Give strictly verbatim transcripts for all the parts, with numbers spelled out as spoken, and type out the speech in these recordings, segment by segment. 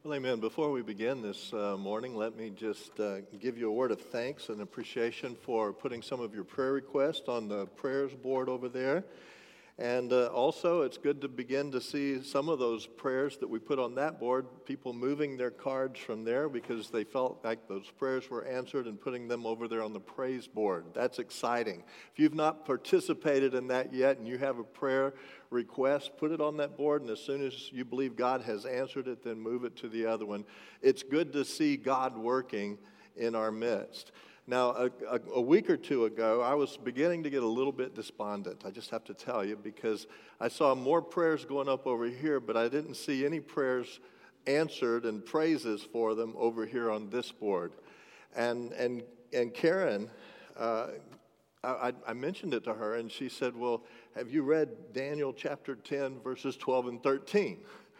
Well, amen. Before we begin this uh, morning, let me just uh, give you a word of thanks and appreciation for putting some of your prayer requests on the prayers board over there. And uh, also, it's good to begin to see some of those prayers that we put on that board, people moving their cards from there because they felt like those prayers were answered and putting them over there on the praise board. That's exciting. If you've not participated in that yet and you have a prayer request, put it on that board, and as soon as you believe God has answered it, then move it to the other one. It's good to see God working in our midst. Now, a, a, a week or two ago, I was beginning to get a little bit despondent. I just have to tell you, because I saw more prayers going up over here, but I didn't see any prayers answered and praises for them over here on this board. And and and Karen, uh, I, I mentioned it to her, and she said, "Well, have you read Daniel chapter ten, verses twelve and thirteen?"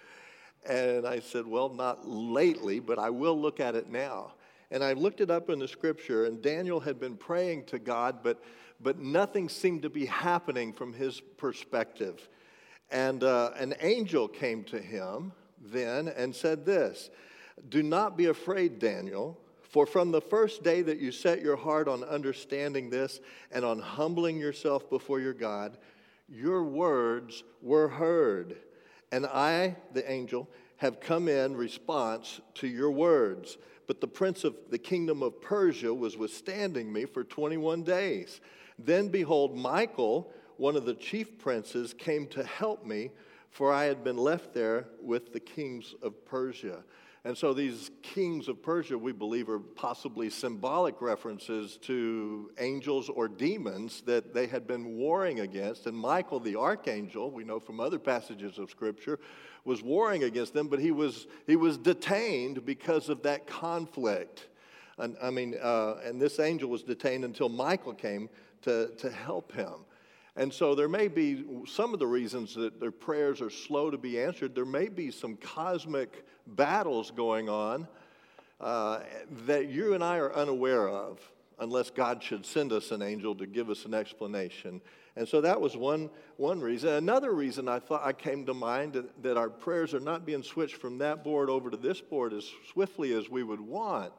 And I said, "Well, not lately, but I will look at it now." And I looked it up in the scripture, and Daniel had been praying to God, but but nothing seemed to be happening from his perspective. And uh, an angel came to him then and said this, "Do not be afraid, Daniel, for from the first day that you set your heart on understanding this and on humbling yourself before your God, your words were heard. And I, the angel, have come in response to your words. But the prince of the kingdom of Persia was withstanding me for twenty-one days. Then behold, Michael, one of the chief princes, came to help me, for I had been left there with the kings of Persia." And so these kings of Persia, we believe, are possibly symbolic references to angels or demons that they had been warring against. And Michael, the archangel, we know from other passages of Scripture, was warring against them, but he was he was detained because of that conflict. And I mean, uh, and this angel was detained until Michael came to, to help him. And so there may be some of the reasons that their prayers are slow to be answered. There may be some cosmic battles going on uh, that you and I are unaware of, unless God should send us an angel to give us an explanation. And so that was one one reason. Another reason I thought I came to mind that, that our prayers are not being switched from that board over to this board as swiftly as we would want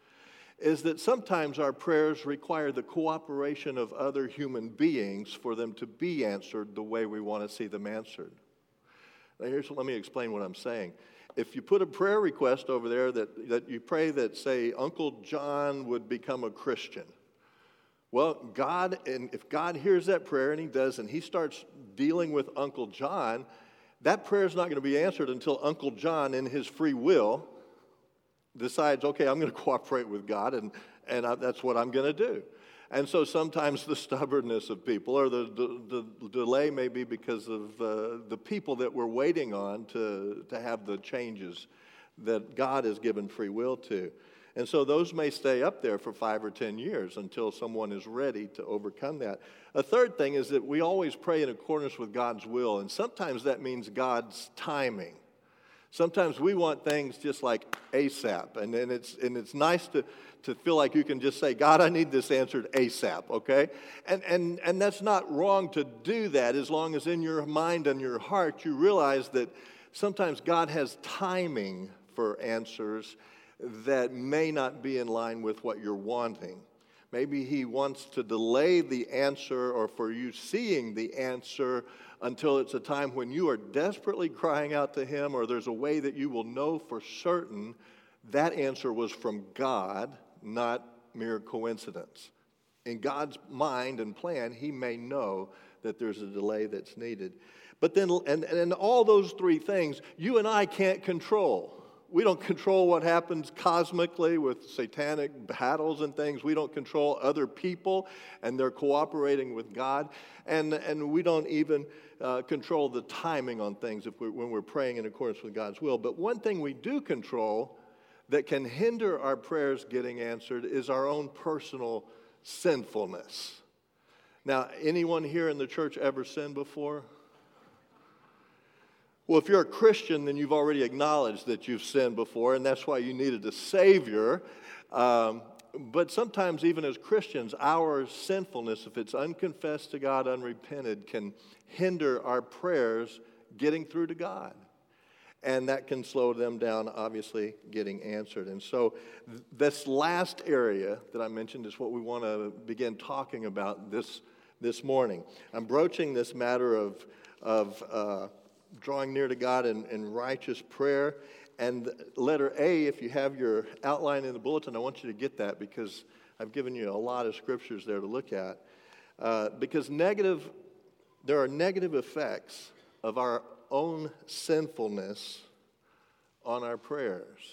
is that sometimes our prayers require the cooperation of other human beings for them to be answered the way we want to see them answered. Now here's, let me explain what I'm saying. If you put a prayer request over there that, that you pray that, say, Uncle John would become a Christian, well, God, and if God hears that prayer, and he does, and he starts dealing with Uncle John, that prayer is not going to be answered until Uncle John, in his free will, decides, okay, I'm going to cooperate with God, and, and I, that's what I'm going to do. And so sometimes the stubbornness of people, or the, the, the delay may be because of uh, the people that we're waiting on to, to have the changes that God has given free will to. And so those may stay up there for five or ten years until someone is ready to overcome that. A third thing is that we always pray in accordance with God's will, and sometimes that means God's timing. Sometimes we want things just like ASAP, and, and it's and it's nice to, to feel like you can just say, God, I need this answered ASAP, okay? And, and, and that's not wrong to do that as long as in your mind and your heart you realize that sometimes God has timing for answers that may not be in line with what you're wanting. Maybe he wants to delay the answer or for you seeing the answer until it's a time when you are desperately crying out to him, or there's a way that you will know for certain that answer was from God, not mere coincidence. In God's mind and plan, he may know that there's a delay that's needed. But then, and, and all those three things, you and I can't control. We don't control what happens cosmically with satanic battles and things. We don't control other people and they're cooperating with God. And, and we don't even uh, control the timing on things if we're, when we're praying in accordance with God's will. But one thing we do control that can hinder our prayers getting answered is our own personal sinfulness. Now, anyone here in the church ever sinned before? Well, if you're a Christian, then you've already acknowledged that you've sinned before, and that's why you needed a Savior. Um, but sometimes, even as Christians, our sinfulness, if it's unconfessed to God, unrepented, can hinder our prayers getting through to God. and that can slow them down, obviously, getting answered. And so th- this last area that I mentioned is what we want to begin talking about this this morning. I'm broaching this matter of, of uh, drawing near to God in, in righteous prayer. And letter A, if you have your outline in the bulletin, I want you to get that because I've given you a lot of scriptures there to look at. Uh, because negative, there are negative effects of our own sinfulness on our prayers.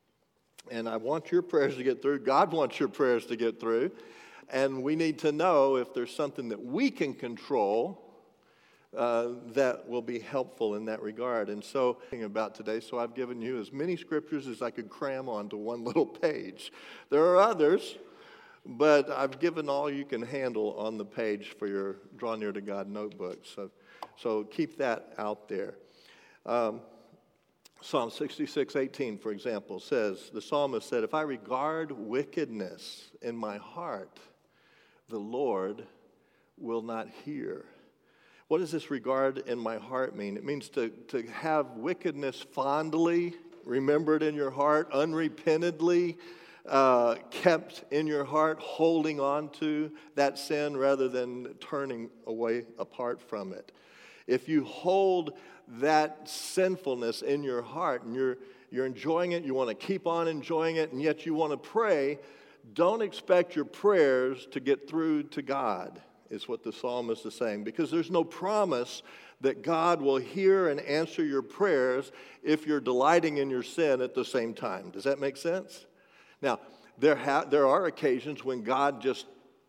And I want your prayers to get through. God wants your prayers to get through. And we need to know if there's something that we can control uh, that will be helpful in that regard. And so, about today, so I've given you as many scriptures as I could cram onto one little page. There are others, but I've given all you can handle on the page for your Draw Near to God notebook. So, so keep that out there. Um, Psalm sixty-six eighteen, for example, says, the psalmist said, if I regard wickedness in my heart, the Lord will not hear. What does this regard in my heart mean? It means to, to have wickedness fondly remembered in your heart, unrepentedly uh, kept in your heart, holding on to that sin rather than turning away apart from it. If you hold that sinfulness in your heart and you're, you're enjoying it, you want to keep on enjoying it, and yet you want to pray, don't expect your prayers to get through to God, is what the psalmist is saying, because there's no promise that God will hear and answer your prayers if you're delighting in your sin at the same time. Does that make sense? Now, there, ha- there are occasions when God just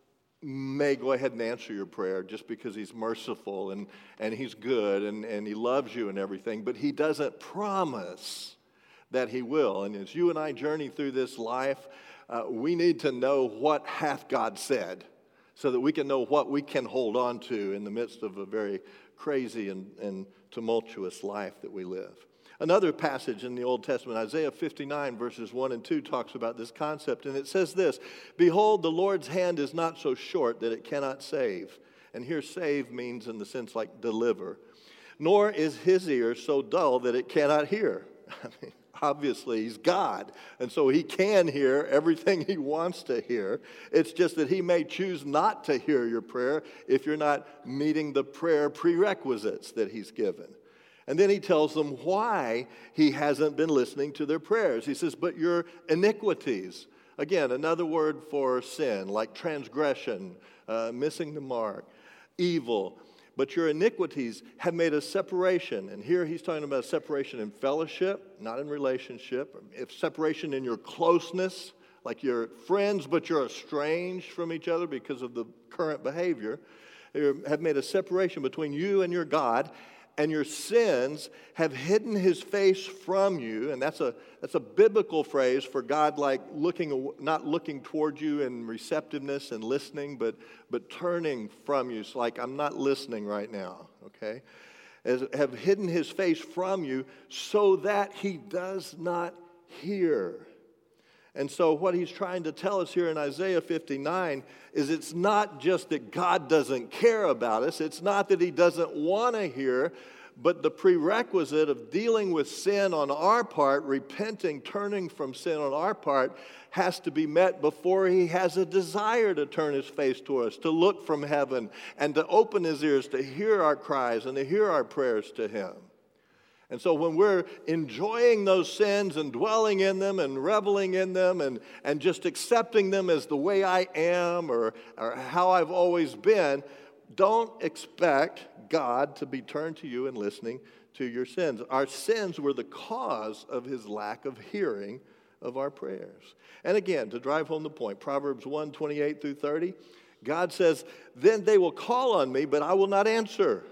may go ahead and answer your prayer just because he's merciful and, and he's good and, and he loves you and everything, but he doesn't promise that he will. And as you and I journey through this life, uh, we need to know what hath God said, so that we can know what we can hold on to in the midst of a very crazy and, and tumultuous life that we live. Another passage in the Old Testament, Isaiah fifty-nine, verses one and two, talks about this concept, and it says this, behold, the Lord's hand is not so short that it cannot save. And here save means in the sense like deliver. Nor is his ear so dull that it cannot hear. I mean, obviously, he's God, and so he can hear everything he wants to hear. It's just that he may choose not to hear your prayer if you're not meeting the prayer prerequisites that he's given. And then he tells them why he hasn't been listening to their prayers. He says, but your iniquities, again, another word for sin, like transgression, uh, missing the mark, evil, but your iniquities have made a separation. And here he's talking about a separation in fellowship, not in relationship. If separation in your closeness, like you're friends, but you're estranged from each other because of the current behavior. You have made a separation between you and your God, and your sins have hidden his face from you. And that's a that's a biblical phrase for God, like looking, not looking toward you in receptiveness and listening, but but turning from you. It's like, I'm not listening right now, okay? As, have hidden his face from you so that he does not hear. And so what he's trying to tell us here in Isaiah fifty-nine is it's not just that God doesn't care about us. It's not that he doesn't want to hear, but the prerequisite of dealing with sin on our part, repenting, turning from sin on our part, has to be met before he has a desire to turn his face to us, to look from heaven, and to open his ears to hear our cries and to hear our prayers to him. And so when we're enjoying those sins and dwelling in them and reveling in them and, and just accepting them as the way I am or, or how I've always been, don't expect God to be turned to you and listening to your sins. Our sins were the cause of his lack of hearing of our prayers. And again, to drive home the point, Proverbs one, twenty-eight through thirty, God says, then they will call on me, but I will not answer.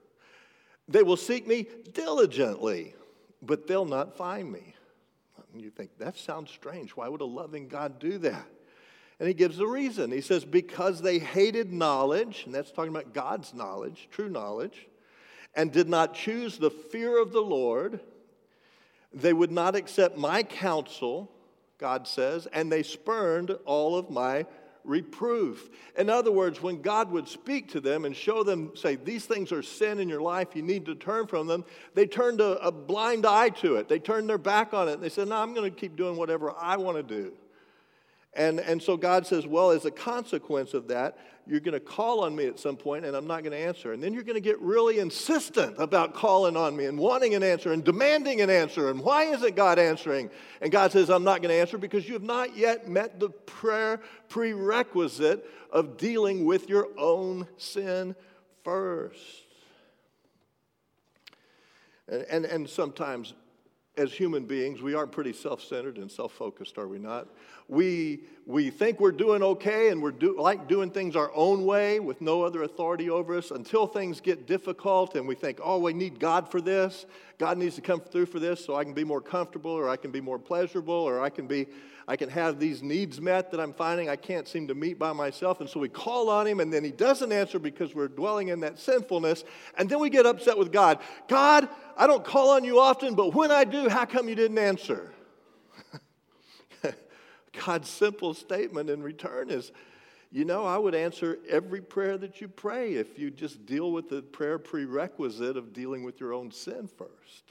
They will seek me diligently, but they'll not find me. And you think, that sounds strange. Why would a loving God do that? And he gives a reason. He says, because they hated knowledge, and that's talking about God's knowledge, true knowledge, and did not choose the fear of the Lord, they would not accept my counsel, God says, and they spurned all of my reproof. In other words, when God would speak to them and show them, say, these things are sin in your life, you need to turn from them, they turned a, a blind eye to it. They turned their back on it. And they said, no, I'm going to keep doing whatever I want to do. And, and so God says, well, as a consequence of that, you're going to call on me at some point, and I'm not going to answer. And then you're going to get really insistent about calling on me and wanting an answer and demanding an answer. And why isn't God answering? And God says, I'm not going to answer because you have not yet met the prayer prerequisite of dealing with your own sin first. And, and, and sometimes, as human beings, we are pretty self-centered and self-focused, are we not? We we think we're doing okay and we're do, like doing things our own way with no other authority over us until things get difficult and we think, oh, we need God for this. God needs to come through for this so I can be more comfortable or I can be more pleasurable or I can be I can have these needs met that I'm finding I can't seem to meet by myself. And so we call on him and then he doesn't answer because we're dwelling in that sinfulness. And then we get upset with God. God, I don't call on you often, but when I do, how come you didn't answer? God's simple statement in return is, you know, I would answer every prayer that you pray if you just deal with the prayer prerequisite of dealing with your own sin first.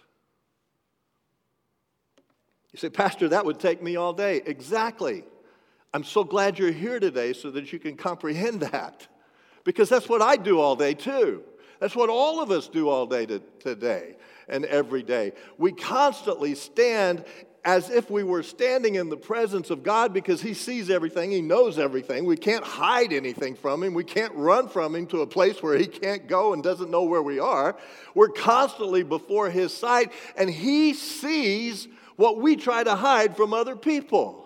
You say, Pastor, that would take me all day. Exactly. I'm so glad you're here today so that you can comprehend that. Because that's what I do all day too. That's what all of us do all day to, today and every day. We constantly stand as if we were standing in the presence of God because he sees everything, he knows everything. We can't hide anything from him. We can't run from him to a place where he can't go and doesn't know where we are. We're constantly before his sight, and he sees what we try to hide from other people.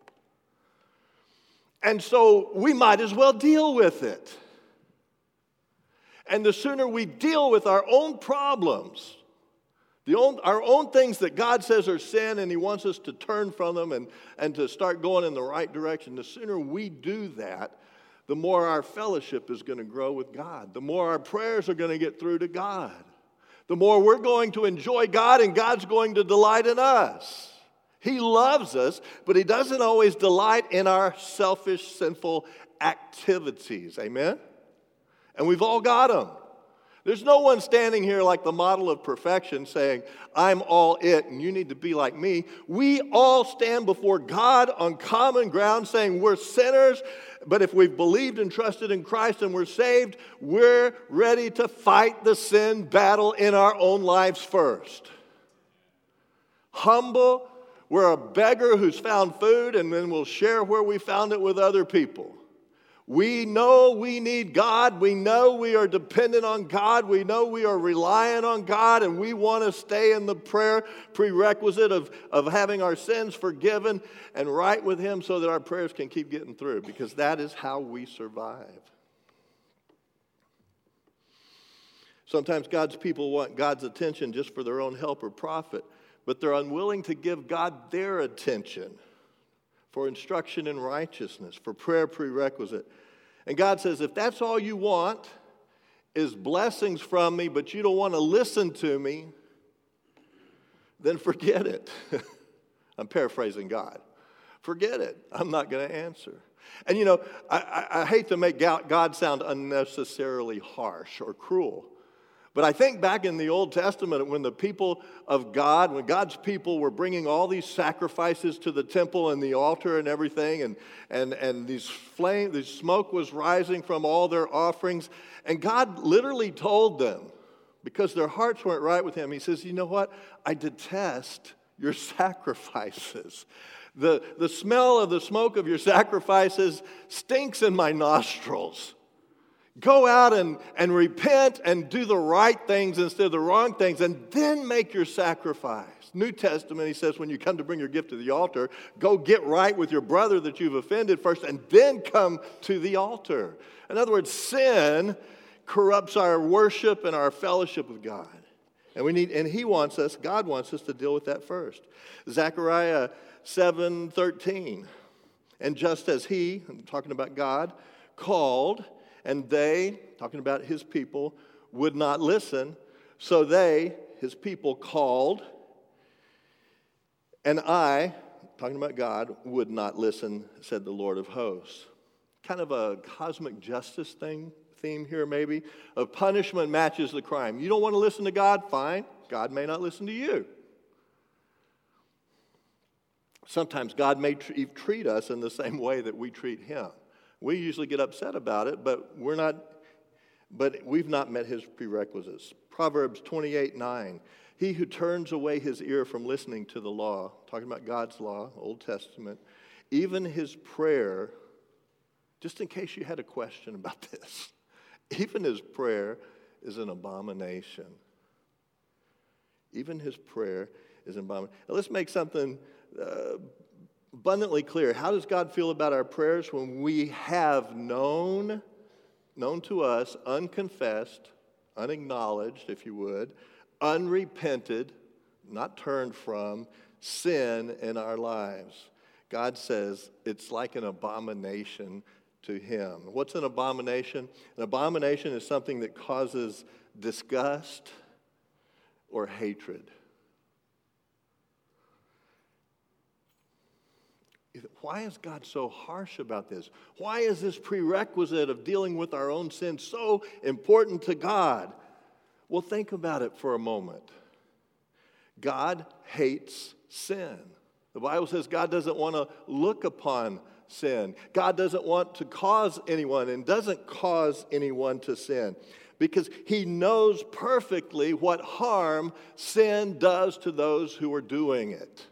And so we might as well deal with it. And the sooner we deal with our own problems, The own, our own things that God says are sin and he wants us to turn from them and, and to start going in the right direction, the sooner we do that, the more our fellowship is going to grow with God. The more our prayers are going to get through to God. The more we're going to enjoy God and God's going to delight in us. He loves us, but he doesn't always delight in our selfish, sinful activities. Amen? And we've all got them. There's no one standing here like the model of perfection saying, I'm all it and you need to be like me. We all stand before God on common ground saying we're sinners, but if we've believed and trusted in Christ and we're saved, we're ready to fight the sin battle in our own lives first. Humble, we're a beggar who's found food and then we'll share where we found it with other people. We know we need God. We know we are dependent on God. We know we are relying on God, and we want to stay in the prayer prerequisite of, of having our sins forgiven and right with him so that our prayers can keep getting through, because that is how we survive. Sometimes God's people want God's attention just for their own help or profit, but they're unwilling to give God their attention for instruction in righteousness, for prayer prerequisite. And God says, if that's all you want is blessings from me, but you don't want to listen to me, then forget it. I'm paraphrasing God. Forget it. I'm not going to answer. And you know, I, I, I hate to make God sound unnecessarily harsh or cruel, but I think back in the Old Testament when the people of God, when God's people were bringing all these sacrifices to the temple and the altar and everything, and, and, and these flame, this smoke was rising from all their offerings, and God literally told them, because their hearts weren't right with him, he says, you know what? I detest your sacrifices. The, the smell of the smoke of your sacrifices stinks in my nostrils. Go out and, and repent and do the right things instead of the wrong things, and then make your sacrifice. New Testament, he says, when you come to bring your gift to the altar, go get right with your brother that you've offended first, and then come to the altar. In other words, sin corrupts our worship and our fellowship with God. And we need, and he wants us, God wants us to deal with that first. Zechariah seven thirteen. And just as he, I'm talking about God, called, and they, talking about his people, would not listen. So they, his people, called. And I, talking about God, would not listen, said the Lord of hosts. kind of a cosmic justice thing, theme here maybe, of punishment matches the crime. You don't want to listen to God? Fine. God may not listen to you. Sometimes God may treat us in the same way that we treat him. We usually get upset about it, but we're not, but we've not met his prerequisites. Proverbs twenty-eight nine. He who turns away his ear from listening to the law, talking about God's law, Old Testament, even his prayer, just in case you had a question about this, even his prayer is an abomination. Even his prayer is an abomination. Now let's make something uh, abundantly clear. How does God feel about our prayers when we have known, known to us, unconfessed, unacknowledged, if you would, unrepented, not turned from, sin in our lives? God says it's like an abomination to him. What's an abomination? An abomination is something that causes disgust or hatred. Why is God so harsh about this? Why is this prerequisite of dealing with our own sin so important to God? Well, think about it for a moment. God hates sin. The Bible says God doesn't want to look upon sin. God doesn't want to cause anyone and doesn't cause anyone to sin because he knows perfectly what harm sin does to those who are doing it.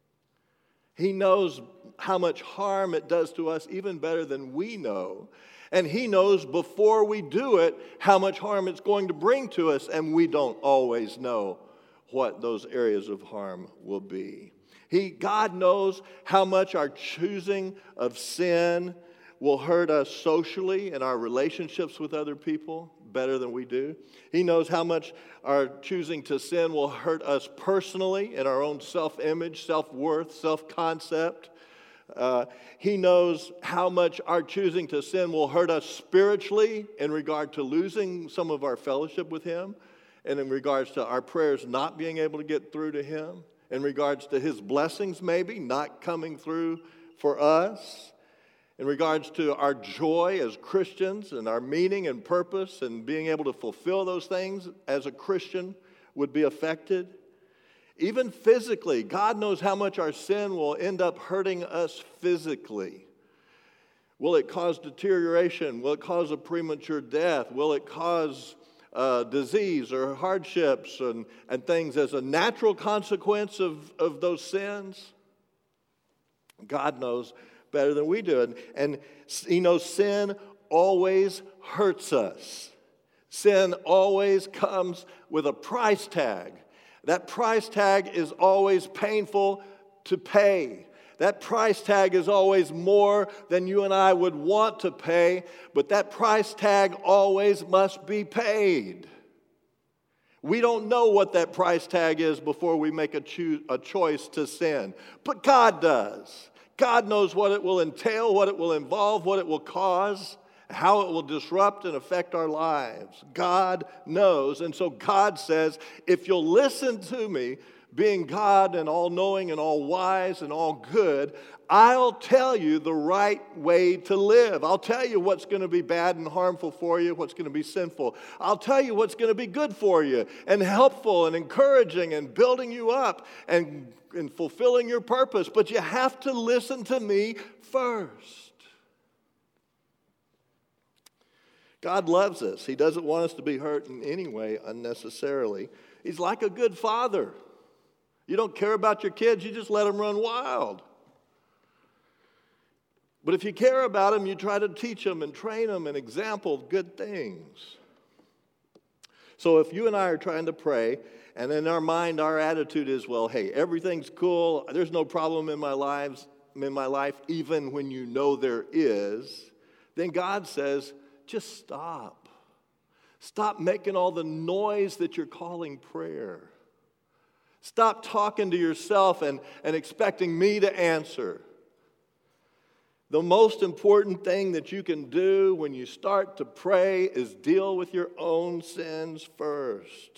He knows how much harm it does to us even better than we know. And he knows before we do it how much harm it's going to bring to us, and we don't always know what those areas of harm will be. He, God knows how much our choosing of sin will hurt us socially in our relationships with other people better than we do. He knows how much our choosing to sin will hurt us personally in our own self-image, self-worth, self-concept. Uh, he knows how much our choosing to sin will hurt us spiritually in regard to losing some of our fellowship with him, and in regards to our prayers not being able to get through to him, in regards to his blessings maybe not coming through for us, in regards to our joy as Christians and our meaning and purpose and being able to fulfill those things as a Christian would be affected. Even physically, God knows how much our sin will end up hurting us physically. Will it cause deterioration? Will it cause a premature death? Will it cause uh, disease or hardships and, and things as a natural consequence of, of those sins? God knows better than we do. And, and he knows sin always hurts us. Sin always comes with a price tag. That price tag is always painful to pay. That price tag is always more than you and I would want to pay, but that price tag always must be paid. We don't know what that price tag is before we make a, cho- a choice to sin, but God does. God knows what it will entail, what it will involve, what it will cause, how it will disrupt and affect our lives. God knows. And so God says, if you'll listen to me, being God and all-knowing and all-wise and all good, I'll tell you the right way to live. I'll tell you what's going to be bad and harmful for you, what's going to be sinful. I'll tell you what's going to be good for you and helpful and encouraging and building you up and, and fulfilling your purpose. But you have to listen to me first. God loves us. He doesn't want us to be hurt in any way unnecessarily. He's like a good father. You don't care about your kids, you just let them run wild. But if you care about them, you try to teach them and train them and example good things. So if you and I are trying to pray, and in our mind our attitude is, well, hey, everything's cool, there's no problem in my lives, in my life, even when you know there is, then God says, just stop. Stop making all the noise that you're calling prayer. Stop talking to yourself and, and expecting me to answer. The most important thing that you can do when you start to pray is deal with your own sins first.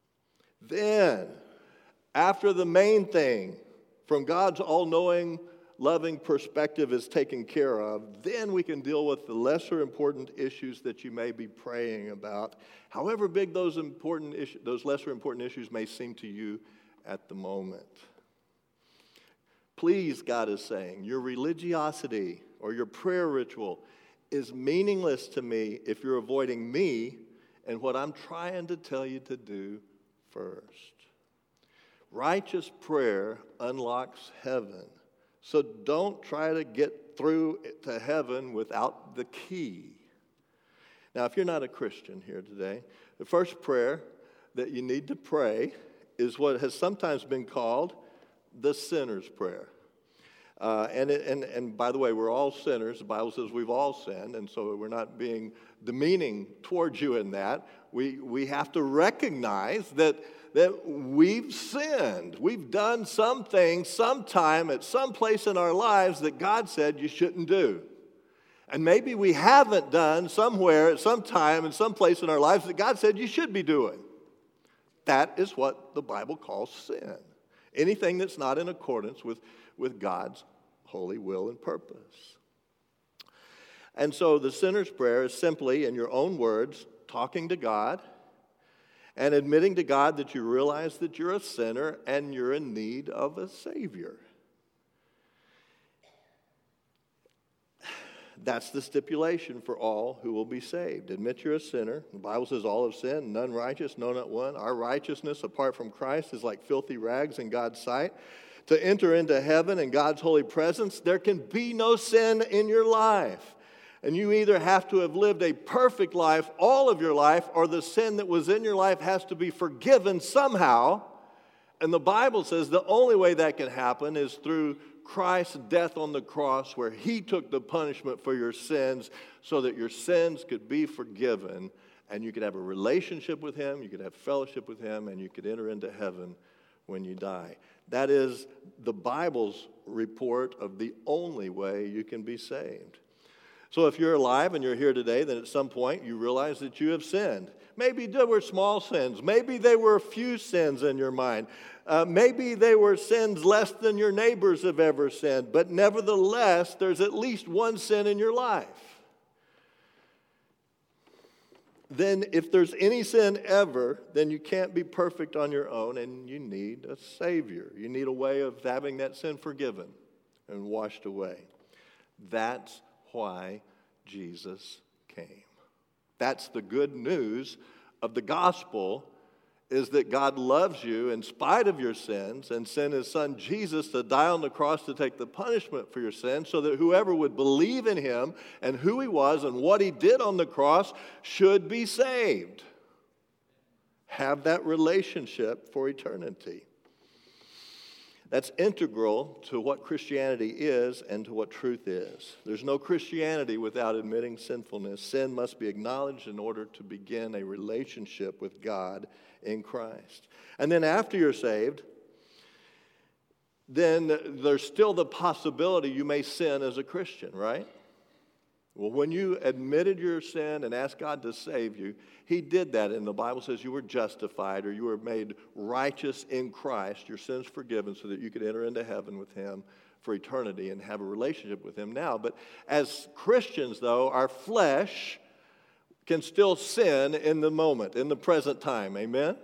Then, after the main thing, from God's all-knowing, loving perspective is taken care of, then we can deal with the lesser important issues that you may be praying about, however big those important issues, those lesser important issues may seem to you at the moment. Please, God is saying, your religiosity or your prayer ritual is meaningless to me if you're avoiding me and what I'm trying to tell you to do first. Righteous prayer unlocks heaven. So don't try to get through to heaven without the key. Now, if you're not a Christian here today, the first prayer that you need to pray is what has sometimes been called the sinner's prayer. Uh, and, it, and, and by the way, we're all sinners. The Bible says we've all sinned, and so we're not being demeaning towards you in that. We, we have to recognize that that we've sinned. We've done some things sometime at some place in our lives that God said you shouldn't do. And maybe we haven't done somewhere at some time in some place in our lives that God said you should be doing. That is what the Bible calls sin. Anything that's not in accordance with, with God's holy will and purpose. And so the sinner's prayer is simply, in your own words, talking to God and admitting to God that you realize that you're a sinner and you're in need of a Savior. That's the stipulation for all who will be saved. Admit you're a sinner. The Bible says all have sinned, none righteous, no, not one. Our righteousness apart from Christ is like filthy rags in God's sight. To enter into heaven and God's holy presence, there can be no sin in your life. And you either have to have lived a perfect life all of your life, or the sin that was in your life has to be forgiven somehow. And the Bible says the only way that can happen is through Christ's death on the cross, where he took the punishment for your sins so that your sins could be forgiven and you could have a relationship with him, you could have fellowship with him, and you could enter into heaven when you die. That is the Bible's report of the only way you can be saved. So if you're alive and you're here today, then at some point you realize that you have sinned. Maybe they were small sins. Maybe they were a few sins in your mind. Uh, maybe they were sins less than your neighbors have ever sinned. But nevertheless, there's at least one sin in your life. Then if there's any sin ever, then you can't be perfect on your own, and you need a Savior. You need a way of having that sin forgiven and washed away. That's why Jesus came. That's the good news of the gospel, is that God loves you in spite of your sins and sent his son Jesus to die on the cross to take the punishment for your sins, so that whoever would believe in him and who he was and what he did on the cross should be saved. Have that relationship for eternity. That's integral to what Christianity is and to what truth is. There's no Christianity without admitting sinfulness. Sin must be acknowledged in order to begin a relationship with God in Christ. And then after you're saved, then there's still the possibility you may sin as a Christian, right? Well, when you admitted your sin and asked God to save you, he did that. And the Bible says you were justified, or you were made righteous in Christ, your sins forgiven, so that you could enter into heaven with him for eternity and have a relationship with him now. But as Christians, though, our flesh can still sin in the moment, in the present time. Amen?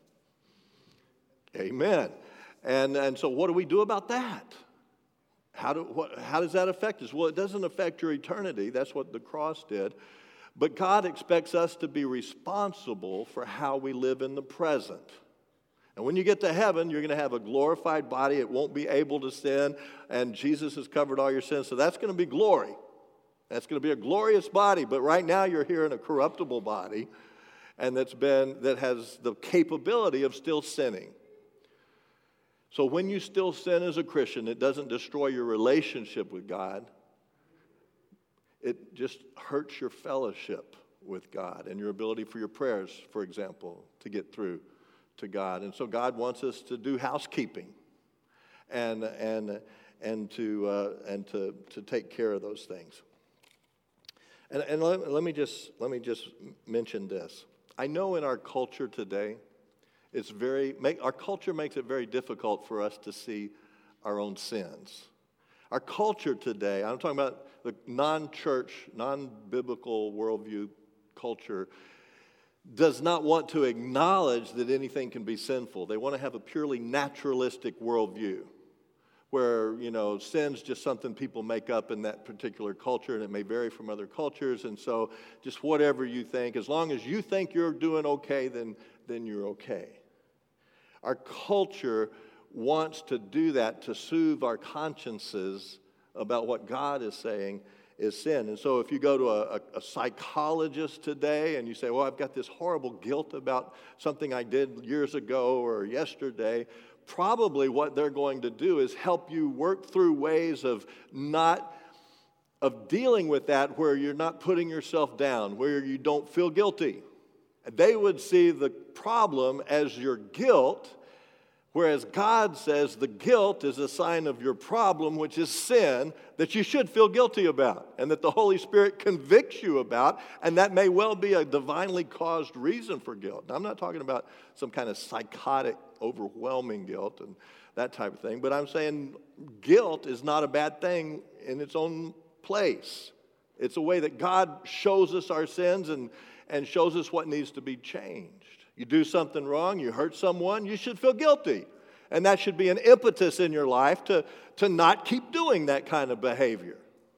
Amen. And, and so what do we do about that? How, do, what, how does that affect us? Well, it doesn't affect your eternity. That's what the cross did. But God expects us to be responsible for how we live in the present. And when you get to heaven, you're going to have a glorified body. It won't be able to sin, and Jesus has covered all your sins. So that's going to be glory. That's going to be a glorious body. But right now you're here in a corruptible body, and that's been that has the capability of still sinning. So when you still sin as a Christian, it doesn't destroy your relationship with God. It just hurts your fellowship with God and your ability for your prayers, for example, to get through to God. And so God wants us to do housekeeping and and and to uh, and to to take care of those things. And and let, let me just let me just mention this. I know in our culture today, it's very make, our culture makes it very difficult for us to see our own sins. Our culture today, I'm talking about the non-church, non-biblical worldview culture, does not want to acknowledge that anything can be sinful. They want to have a purely naturalistic worldview where, you know, sin's just something people make up in that particular culture, and it may vary from other cultures, and so just whatever you think, as long as you think you're doing okay, then, then you're okay. Our culture wants to do that to soothe our consciences about what God is saying is sin. And so if you go to a, a psychologist today and you say, well, I've got this horrible guilt about something I did years ago or yesterday, probably what they're going to do is help you work through ways of not, of dealing with that where you're not putting yourself down, where you don't feel guilty. They would see the problem as your guilt, whereas God says the guilt is a sign of your problem, which is sin, that you should feel guilty about, and that the Holy Spirit convicts you about, and that may well be a divinely caused reason for guilt. Now, I'm not talking about some kind of psychotic, overwhelming guilt and that type of thing, but I'm saying guilt is not a bad thing in its own place. It's a way that God shows us our sins and, and shows us what needs to be changed. You do something wrong, you hurt someone, you should feel guilty. And that should be an impetus in your life to, to not keep doing that kind of behavior.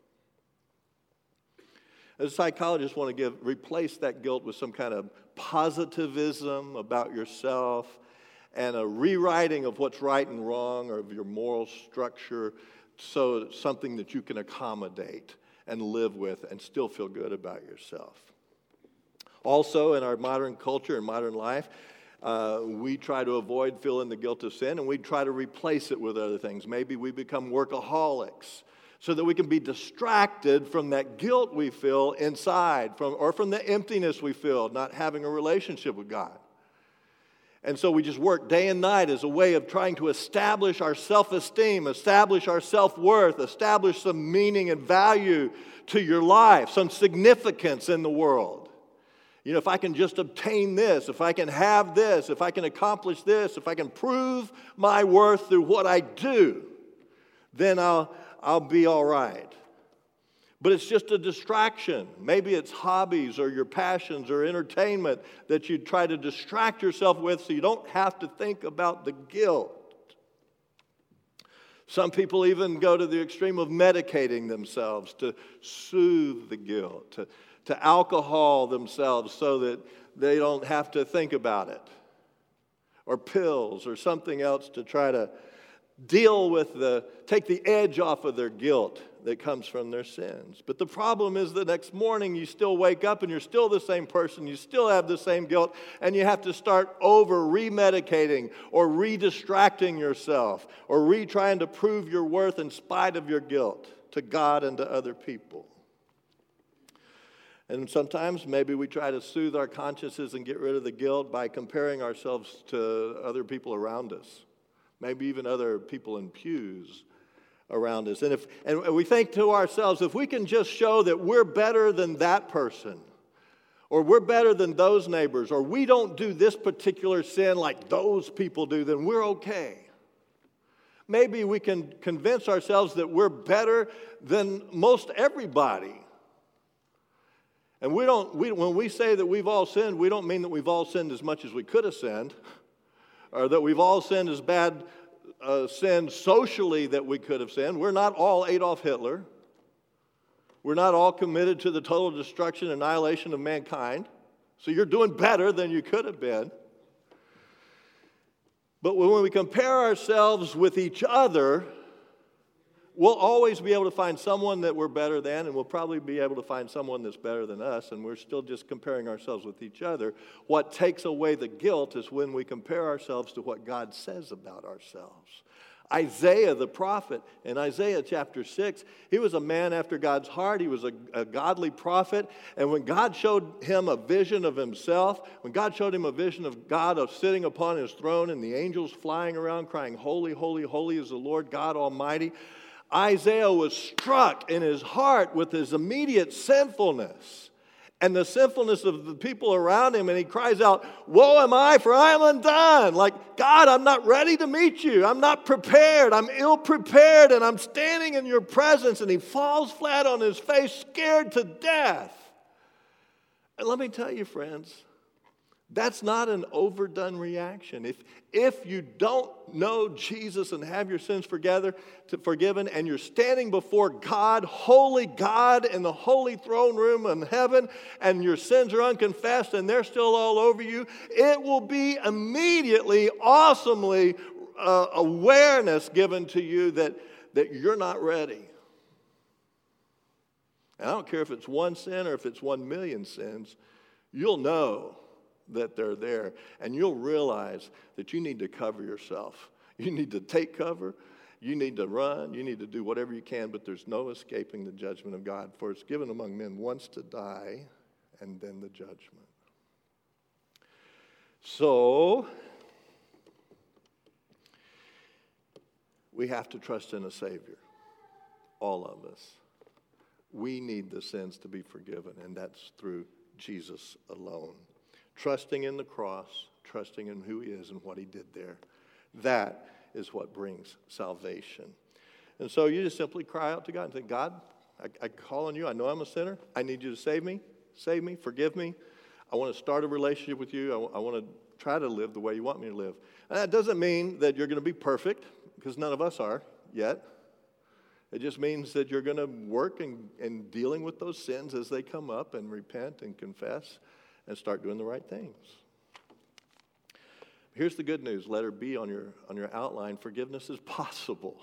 As psychologists want to give, replace that guilt with some kind of positivism about yourself and a rewriting of what's right and wrong or of your moral structure, so it's something that you can accommodate and live with and still feel good about yourself. Also, in our modern culture and modern life, uh, we try to avoid feeling the guilt of sin, and we try to replace it with other things. Maybe we become workaholics so that we can be distracted from that guilt we feel inside, from or from the emptiness we feel not having a relationship with God. And so we just work day and night as a way of trying to establish our self-esteem, establish our self-worth, establish some meaning and value to your life, some significance in the world. You know, if I can just obtain this, if I can have this, if I can accomplish this, if I can prove my worth through what I do, then I'll, I'll be all right. But it's just a distraction. Maybe it's hobbies or your passions or entertainment that you try to distract yourself with so you don't have to think about the guilt. Some people even go to the extreme of medicating themselves to soothe the guilt, to to alcohol themselves so that they don't have to think about it, or pills or something else to try to deal with the, take the edge off of their guilt that comes from their sins. But the problem is the next morning you still wake up and you're still the same person, you still have the same guilt, and you have to start over remedicating or re-distracting yourself or re-trying to prove your worth in spite of your guilt to God and to other people. And sometimes maybe we try to soothe our consciences and get rid of the guilt by comparing ourselves to other people around us, maybe even other people in pews around us. And if and we think to ourselves, if we can just show that we're better than that person, or we're better than those neighbors, or we don't do this particular sin like those people do, then we're okay. Maybe we can convince ourselves that we're better than most everybody. And we don't. We, when we say that we've all sinned, we don't mean that we've all sinned as much as we could have sinned, or that we've all sinned as bad uh, sinned socially that we could have sinned. We're not all Adolf Hitler. We're not all committed to the total destruction and annihilation of mankind. So you're doing better than you could have been. But when we compare ourselves with each other, we'll always be able to find someone that we're better than, and we'll probably be able to find someone that's better than us, and we're still just comparing ourselves with each other. What takes away the guilt is when we compare ourselves to what God says about ourselves. Isaiah the prophet, in Isaiah chapter six, he was a man after God's heart. He was a, a godly prophet, and when God showed him a vision of himself, when God showed him a vision of God of sitting upon his throne and the angels flying around crying, "Holy, holy, holy is the Lord God Almighty," Isaiah was struck in his heart with his immediate sinfulness. and the sinfulness of the people around him, and he cries out, "Woe am I, for I am undone." Like, God, I'm not ready to meet you. I'm not prepared. I'm ill-prepared, and I'm standing in your presence. And he falls flat on his face, scared to death. And let me tell you, friends, that's not an overdone reaction. If, if you don't know Jesus and have your sins forgether, to, forgiven, and you're standing before God, holy God, in the holy throne room in heaven, and your sins are unconfessed and they're still all over you, it will be immediately, awesomely uh, awareness given to you that, that you're not ready. And I don't care if it's one sin or if it's one million sins, you'll know that they're there, and you'll realize that you need to cover yourself. You need to take cover, you need to run, you need to do whatever you can, but there's no escaping the judgment of God. For it's given among men once to die, and then the judgment. So, we have to trust in a Savior, all of us. We need the sins to be forgiven, and that's through Jesus alone. Trusting in the cross, trusting in who he is and what he did there. That is what brings salvation. And so you just simply cry out to God and say, God, I, I call on you. I know I'm a sinner. I need you to save me. Save me. Forgive me. I want to start a relationship with you. I, w- I want to try to live the way you want me to live. And that doesn't mean that you're going to be perfect, because none of us are yet. It just means that you're going to work in, in dealing with those sins as they come up and repent and confess and start doing the right things. Here's the good news. Letter B on your, on your outline. Forgiveness is possible.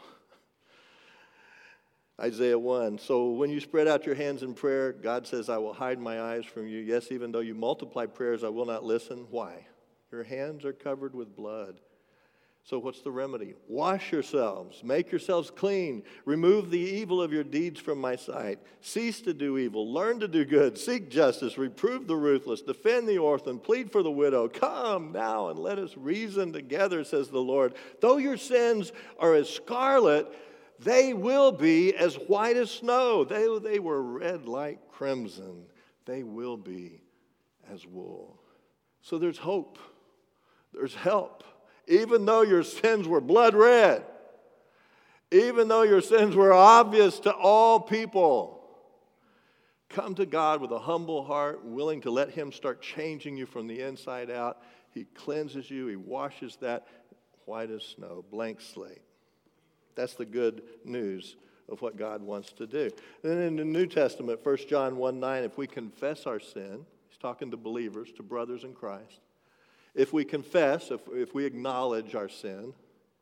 Isaiah one. So when you spread out your hands in prayer, God says, I will hide my eyes from you. Yes, even though you multiply prayers, I will not listen. Why? Your hands are covered with blood. So what's the remedy? Wash yourselves. Make yourselves clean. Remove the evil of your deeds from my sight. Cease to do evil. Learn to do good. Seek justice. Reprove the ruthless. Defend the orphan. Plead for the widow. Come now and let us reason together, says the Lord. Though your sins are as scarlet, they will be as white as snow. They, they were red like crimson. They will be as wool. So there's hope. There's help. Even though your sins were blood red, even though your sins were obvious to all people, come to God with a humble heart, willing to let him start changing you from the inside out. He cleanses you. He washes that white as snow, blank slate. That's the good news of what God wants to do. And then in the New Testament, First John one nine, if we confess our sin, he's talking to believers, to brothers in Christ. If we confess, if, if we acknowledge our sin,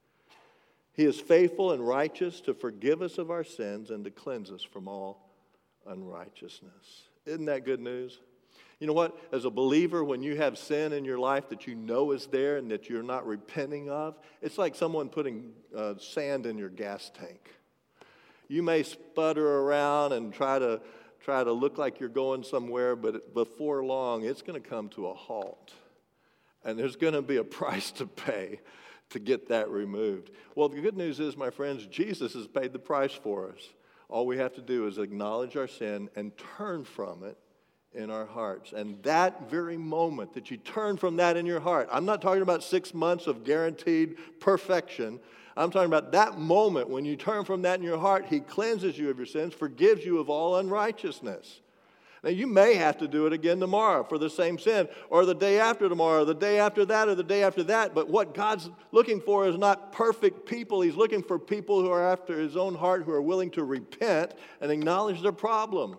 he is faithful and righteous to forgive us of our sins and to cleanse us from all unrighteousness. Isn't that good news? You know what? As a believer, when you have sin in your life that you know is there and that you're not repenting of, it's like someone putting uh, sand in your gas tank. You may sputter around and try to try to look like you're going somewhere, but before long, it's going to come to a halt. And there's going to be a price to pay to get that removed. Well, the good news is, my friends, Jesus has paid the price for us. All we have to do is acknowledge our sin and turn from it in our hearts. And that very moment that you turn from that in your heart, I'm not talking about six months of guaranteed perfection. I'm talking about that moment when you turn from that in your heart, he cleanses you of your sins, forgives you of all unrighteousness. Now, you may have to do it again tomorrow for the same sin, or the day after tomorrow, or the day after that, or the day after that. But what God's looking for is not perfect people. He's looking for people who are after his own heart, who are willing to repent and acknowledge their problem.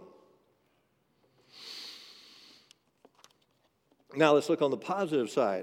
Now, let's look on the positive side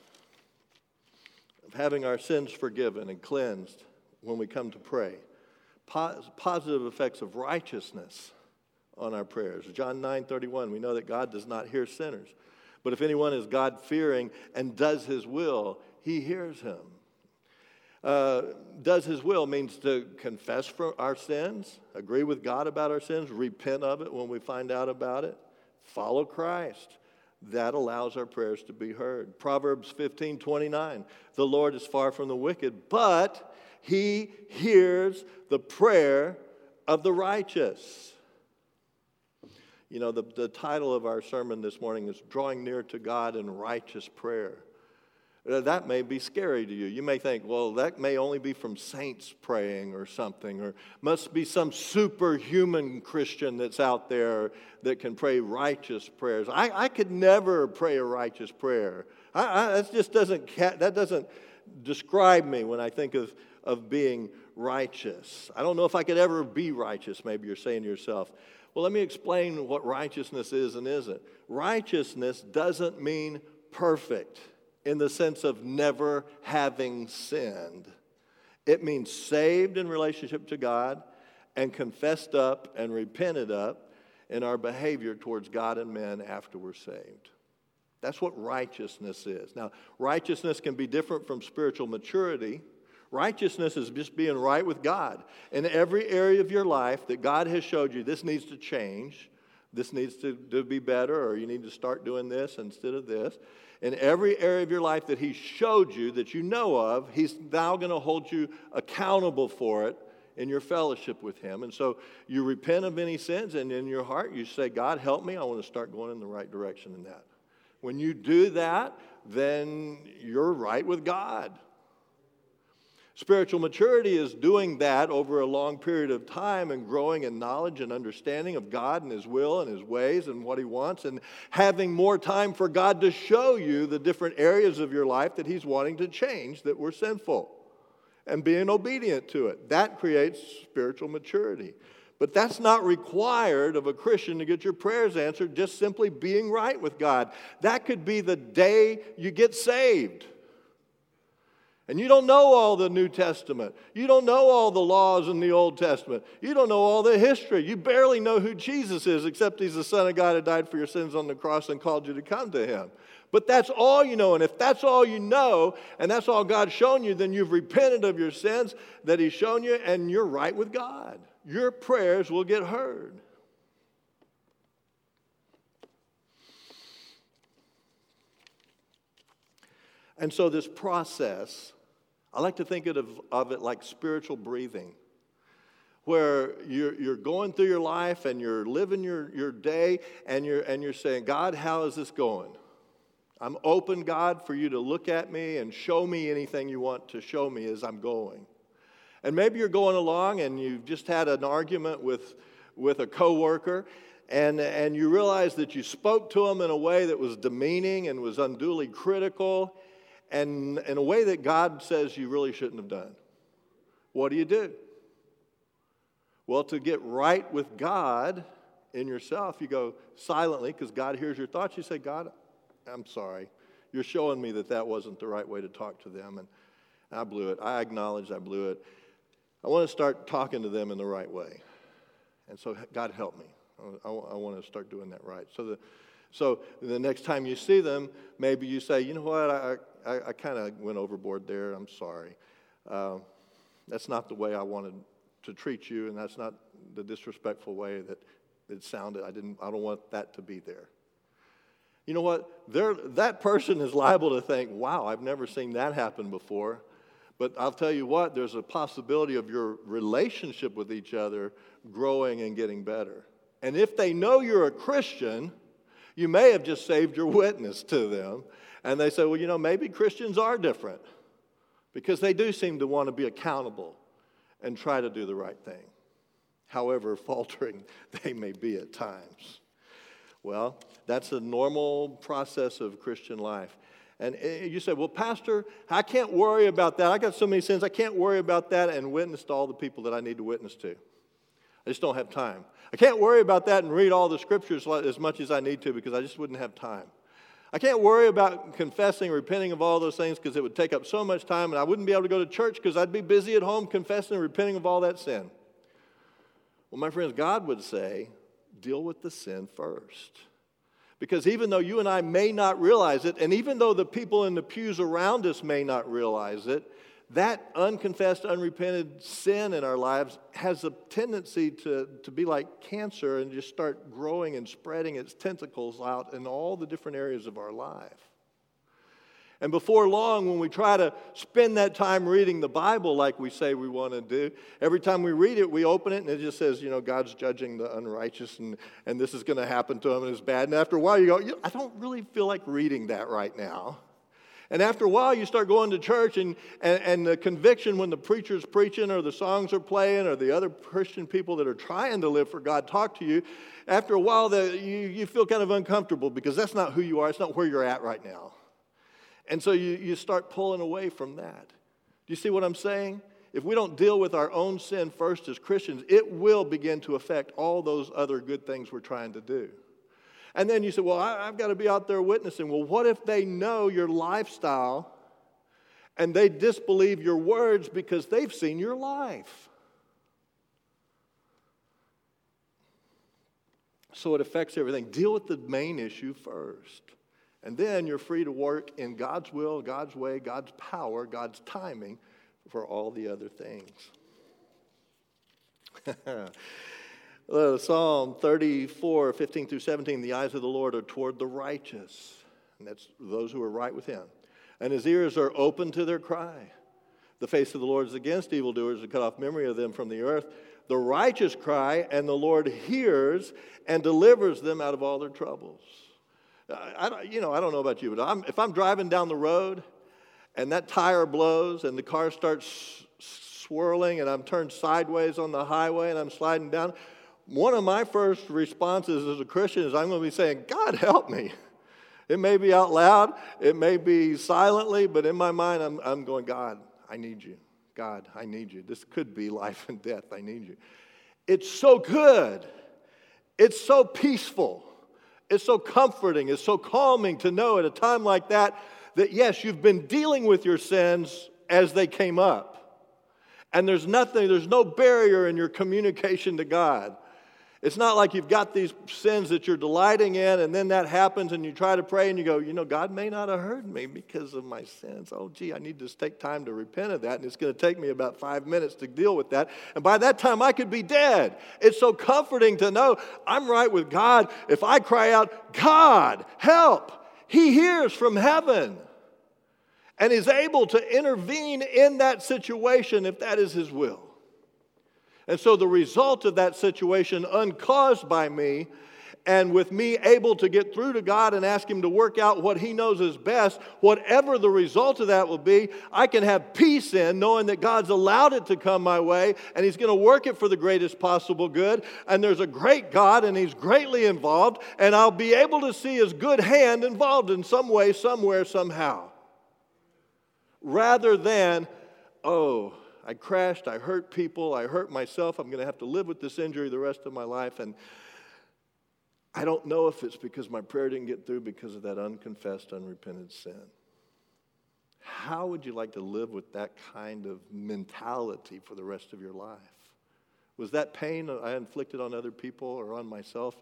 of having our sins forgiven and cleansed when we come to pray. Pos- positive effects of righteousness on our prayers. John nine thirty-one, we know that God does not hear sinners. But if anyone is God-fearing and does his will, he hears him. Uh, does his will means to confess for our sins, agree with God about our sins, repent of it when we find out about it, follow Christ. That allows our prayers to be heard. Proverbs fifteen twenty-nine, the Lord is far from the wicked, but he hears the prayer of the righteous. You know, the, the title of our sermon this morning is Drawing Near to God in Righteous Prayer. That may be scary to you. You may think, well, that may only be from saints praying or something, or must be some superhuman Christian that's out there that can pray righteous prayers. I, I could never pray a righteous prayer. I, I, that just doesn't that doesn't describe me when I think of, of being righteous. I don't know if I could ever be righteous, maybe you're saying to yourself. Well, let me explain what righteousness is and isn't. Righteousness doesn't mean perfect in the sense of never having sinned. It means saved in relationship to God and confessed up and repented up in our behavior towards God and men after we're saved. That's what righteousness is. Now, righteousness can be different from spiritual maturity. Righteousness is just being right with God. In every area of your life that God has showed you, this needs to change, this needs to, to be better, or you need to start doing this instead of this. In every area of your life that He showed you that you know of, He's now going to hold you accountable for it in your fellowship with Him. And so you repent of any sins, and in your heart you say, God, help me. I want to start going in the right direction in that. When you do that, then you're right with God. Spiritual maturity is doing that over a long period of time and growing in knowledge and understanding of God and His will and His ways and what He wants, and having more time for God to show you the different areas of your life that He's wanting to change that were sinful, and being obedient to it. That creates spiritual maturity. But that's not required of a Christian to get your prayers answered, just simply being right with God. That could be the day you get saved. And you don't know all the New Testament. You don't know all the laws in the Old Testament. You don't know all the history. You barely know who Jesus is, except He's the Son of God who died for your sins on the cross and called you to come to Him. But that's all you know. And if that's all you know, and that's all God's shown you, then you've repented of your sins that He's shown you, and you're right with God. Your prayers will get heard. And so this process, I like to think of, of it like spiritual breathing, where you're, you're going through your life and you're living your, your day, and you're, and you're saying, God, how is this going? I'm open, God, for you to look at me and show me anything you want to show me as I'm going. And maybe you're going along and you've just had an argument with, with a coworker, and, and you realize that you spoke to him in a way that was demeaning and was unduly critical, and in a way that God says you really shouldn't have done. What do you do? Well, to get right with God in yourself, you go silently, because God hears your thoughts. You say, God, I'm sorry. You're showing me that that wasn't the right way to talk to them, and I blew it. I acknowledge I blew it. I want to start talking to them in the right way. And so, God, help me. I, I, I want to start doing that right. So the, so the next time you see them, maybe you say, you know what, I, I, I kind of went overboard there. I'm sorry. Uh, that's not the way I wanted to treat you, and that's not the disrespectful way that it sounded. I didn't. I don't want that to be there. You know what? There, that person is liable to think, wow, I've never seen that happen before. But I'll tell you what, there's a possibility of your relationship with each other growing and getting better. And if they know you're a Christian, you may have just saved your witness to them. And they say, well, you know, maybe Christians are different, because they do seem to want to be accountable and try to do the right thing, however faltering they may be at times. Well, that's a normal process of Christian life. And you say, well, Pastor, I can't worry about that. I got so many sins, I can't worry about that and witness to all the people that I need to witness to. I just don't have time. I can't worry about that and read all the scriptures as much as I need to, because I just wouldn't have time. I can't worry about confessing, repenting of all those things, because it would take up so much time, and I wouldn't be able to go to church because I'd be busy at home confessing and repenting of all that sin. Well, my friends, God would say, deal with the sin first. Because even though you and I may not realize it, and even though the people in the pews around us may not realize it, that unconfessed, unrepented sin in our lives has a tendency to, to be like cancer and just start growing and spreading its tentacles out in all the different areas of our life. And before long, when we try to spend that time reading the Bible like we say we want to do, every time we read it, we open it, and it just says, you know, God's judging the unrighteous, and, and this is going to happen to them, and it's bad. And after a while, you go, I don't really feel like reading that right now. And after a while, you start going to church, and, and, and the conviction when the preacher's preaching or the songs are playing or the other Christian people that are trying to live for God talk to you, after a while, the, you, you feel kind of uncomfortable because that's not who you are. It's not where you're at right now. And so you, you start pulling away from that. Do you see what I'm saying? If we don't deal with our own sin first as Christians, it will begin to affect all those other good things we're trying to do. And then you say, well, I, I've got to be out there witnessing. Well, what if they know your lifestyle and they disbelieve your words because they've seen your life? So it affects everything. Deal with the main issue first. And then you're free to work in God's will, God's way, God's power, God's timing for all the other things. uh, Psalm thirty-four, fifteen through seventeen, the eyes of the Lord are toward the righteous. And that's those who are right with him. And his ears are open to their cry. The face of the Lord is against evildoers to cut off memory of them from the earth. The righteous cry, and the Lord hears and delivers them out of all their troubles. I, I, you know, I don't know about you, but I'm, if I'm driving down the road and that tire blows and the car starts swirling and I'm turned sideways on the highway and I'm sliding down, one of my first responses as a Christian is I'm going to be saying, God, help me. It may be out loud, it may be silently, but in my mind I'm, I'm going, God, I need you. God, I need you. This could be life and death. I need you. It's so good. It's so peaceful. It's so comforting, it's so calming to know at a time like that that yes, you've been dealing with your sins as they came up. And there's nothing, there's no barrier in your communication to God. It's not like you've got these sins that you're delighting in and then that happens and you try to pray and you go, you know, God may not have heard me because of my sins. Oh, gee, I need to take time to repent of that, and it's going to take me about five minutes to deal with that. And by that time, I could be dead. It's so comforting to know I'm right with God. If I cry out, God, help, he hears from heaven and is able to intervene in that situation if that is his will. And so the result of that situation, uncaused by me, and with me able to get through to God and ask him to work out what he knows is best, whatever the result of that will be, I can have peace in knowing that God's allowed it to come my way and he's going to work it for the greatest possible good. And there's a great God and he's greatly involved, and I'll be able to see his good hand involved in some way, somewhere, somehow. Rather than, oh, I crashed, I hurt people, I hurt myself, I'm going to have to live with this injury the rest of my life, and I don't know if it's because my prayer didn't get through because of that unconfessed, unrepented sin. How would you like to live with that kind of mentality for the rest of your life? Was that pain I inflicted on other people or on myself,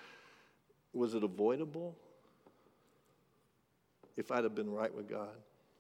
was it avoidable if I'd have been right with God?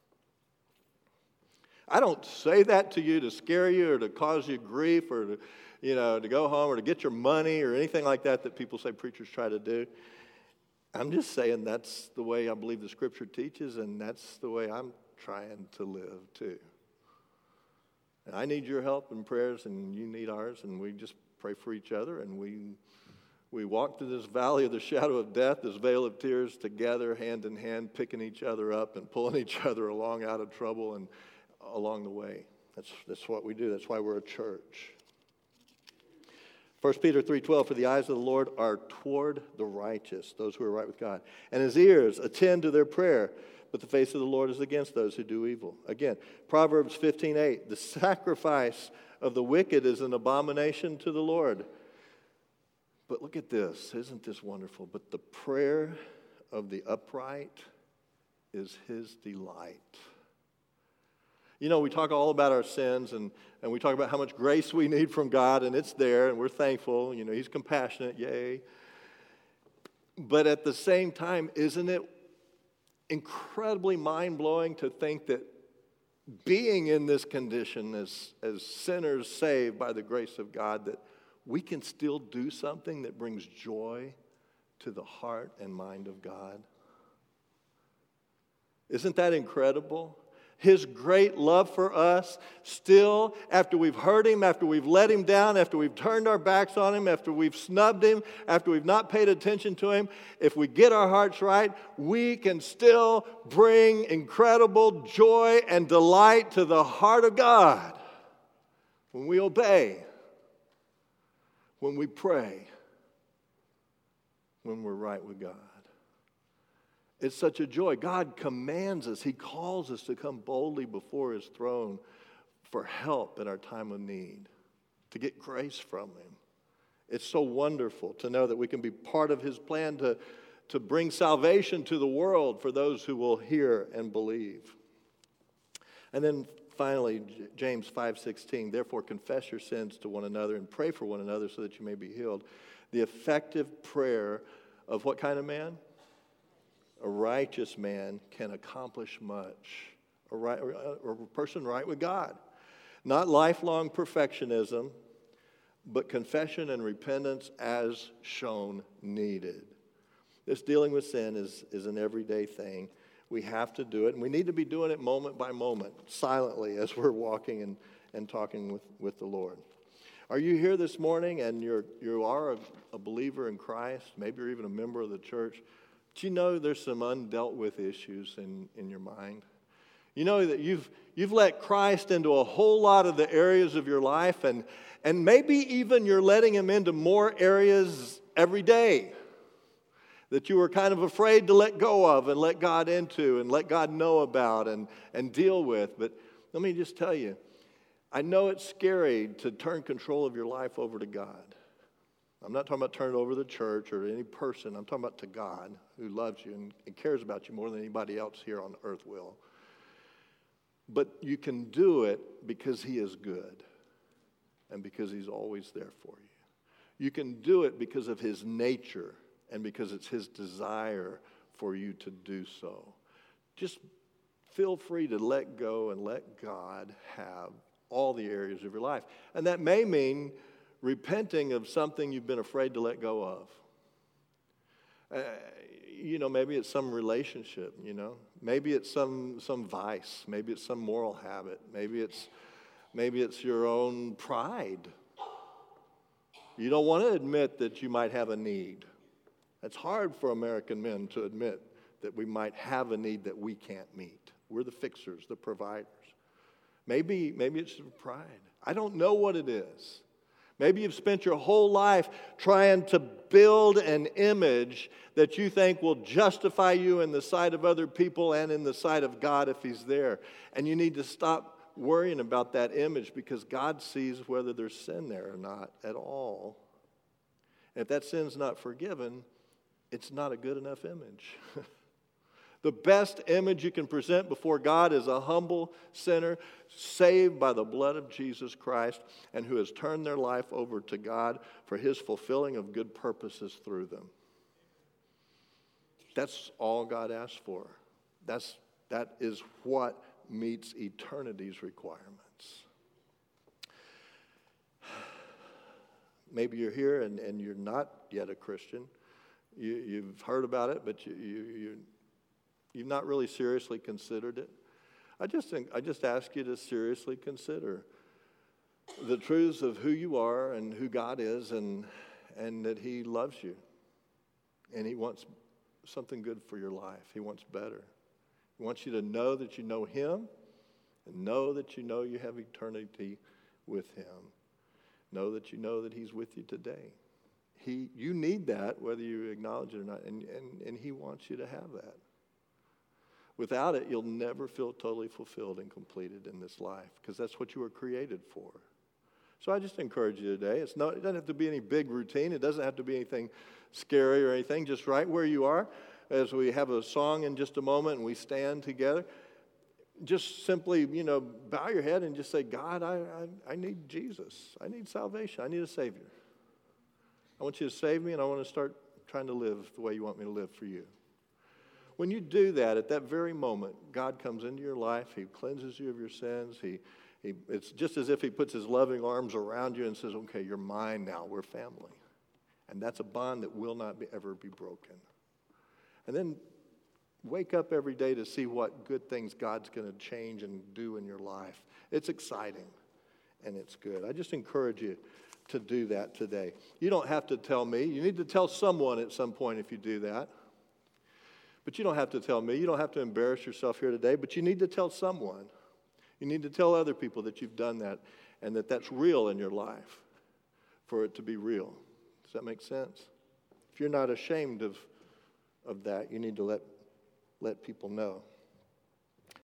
I don't say that to you to scare you or to cause you grief or to, you know, to go home or to get your money or anything like that that people say preachers try to do. I'm just saying that's the way I believe the Scripture teaches, and that's the way I'm trying to live too. And I need your help and prayers, and you need ours, and we just pray for each other, and we we walk through this valley of the shadow of death, this vale of tears together, hand in hand, picking each other up and pulling each other along out of trouble and along the way. That's, that's what we do. That's why we're a church. First Peter three twelve, for the eyes of the Lord are toward the righteous, those who are right with God. And his ears attend to their prayer, but the face of the Lord is against those who do evil. Again, Proverbs fifteen eight, the sacrifice of the wicked is an abomination to the Lord. But look at this. Isn't this wonderful? But the prayer of the upright is his delight. You know, we talk all about our sins, and, and we talk about how much grace we need from God, and it's there, and we're thankful. You know, he's compassionate, yay. But at the same time, isn't it incredibly mind-blowing to think that being in this condition as, as sinners saved by the grace of God, that we can still do something that brings joy to the heart and mind of God? Isn't that incredible? His great love for us, still, after we've hurt him, after we've let him down, after we've turned our backs on him, after we've snubbed him, after we've not paid attention to him, if we get our hearts right, we can still bring incredible joy and delight to the heart of God when we obey, when we pray, when we're right with God. It's such a joy. God commands us. He calls us to come boldly before his throne for help in our time of need, to get grace from him. It's so wonderful to know that we can be part of his plan to, to bring salvation to the world for those who will hear and believe. And then finally, James five sixteen, therefore confess your sins to one another and pray for one another so that you may be healed. The effective prayer of what kind of man? A righteous man can accomplish much. A, right, a person right with God. Not lifelong perfectionism, but confession and repentance as shown needed. This dealing with sin is, is an everyday thing. We have to do it, and we need to be doing it moment by moment, silently, as we're walking and, and talking with, with the Lord. Are you here this morning and you're, you are a, a believer in Christ? Maybe you're even a member of the church. Do you know there's some undealt with issues in, in your mind? You know that you've you've let Christ into a whole lot of the areas of your life, and, and maybe even you're letting him into more areas every day that you were kind of afraid to let go of and let God into and let God know about and, and deal with. But let me just tell you, I know it's scary to turn control of your life over to God. I'm not talking about turning it over to the church or to any person. I'm talking about to God who loves you and, and cares about you more than anybody else here on earth will. But you can do it because he is good and because he's always there for you. You can do it because of his nature and because it's his desire for you to do so. Just feel free to let go and let God have all the areas of your life. And that may mean repenting of something you've been afraid to let go of. Uh, you know, maybe it's some relationship, you know. Maybe it's some some vice. Maybe it's some moral habit. Maybe it's maybe it's your own pride. You don't want to admit that you might have a need. It's hard for American men to admit that we might have a need that we can't meet. We're the fixers, the providers. Maybe, maybe it's pride. I don't know what it is. Maybe you've spent your whole life trying to build an image that you think will justify you in the sight of other people and in the sight of God if he's there. And you need to stop worrying about that image because God sees whether there's sin there or not at all. And if that sin's not forgiven, it's not a good enough image. The best image you can present before God is a humble sinner saved by the blood of Jesus Christ and who has turned their life over to God for his fulfilling of good purposes through them. That's all God asks for. That's, that is what meets eternity's requirements. Maybe you're here and, and you're not yet a Christian. You, you've heard about it, but you, you, you You've not really seriously considered it. I just think, I just ask you to seriously consider the truths of who you are and who God is and, and that he loves you. And he wants something good for your life. He wants better. He wants you to know that you know him and know that you know you have eternity with him. Know that you know that he's with you today. He, you need that whether you acknowledge it or not, and, and, and he wants you to have that. Without it, you'll never feel totally fulfilled and completed in this life because that's what you were created for. So I just encourage you today. It's not, it doesn't have to be any big routine. It doesn't have to be anything scary or anything. Just right where you are, as we have a song in just a moment and we stand together, just simply, you know, bow your head and just say, God, I, I, I need Jesus. I need salvation. I need a Savior. I want you to save me, and I want to start trying to live the way you want me to live for you. When you do that, at that very moment, God comes into your life. He cleanses you of your sins. He, he, it's just as if he puts his loving arms around you and says, okay, you're mine now. We're family. And that's a bond that will not be, ever be broken. And then wake up every day to see what good things God's going to change and do in your life. It's exciting and it's good. I just encourage you to do that today. You don't have to tell me. You need to tell someone at some point if you do that. But you don't have to tell me. You don't have to embarrass yourself here today, but you need to tell someone. You need to tell other people that you've done that and that that's real in your life for it to be real. Does that make sense? If you're not ashamed of, of that, you need to let, let people know.